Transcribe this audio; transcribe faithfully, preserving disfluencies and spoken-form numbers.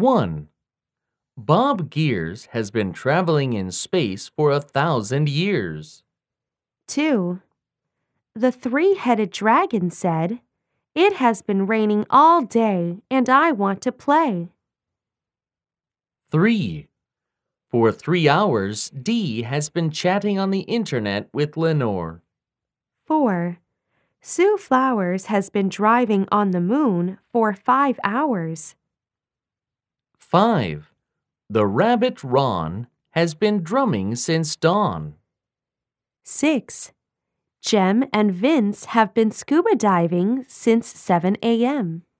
one. Bob Gears has been traveling in space for a thousand years. two. The three-headed dragon said, "It has been raining all day and I want to play." three. For three hours, Dee has been chatting on the internet with Lenore. four. Sue Flowers has been driving on the moon for five hours. five. The rabbit Ron has been drumming since dawn. six. Jem and Vince have been scuba diving since seven a m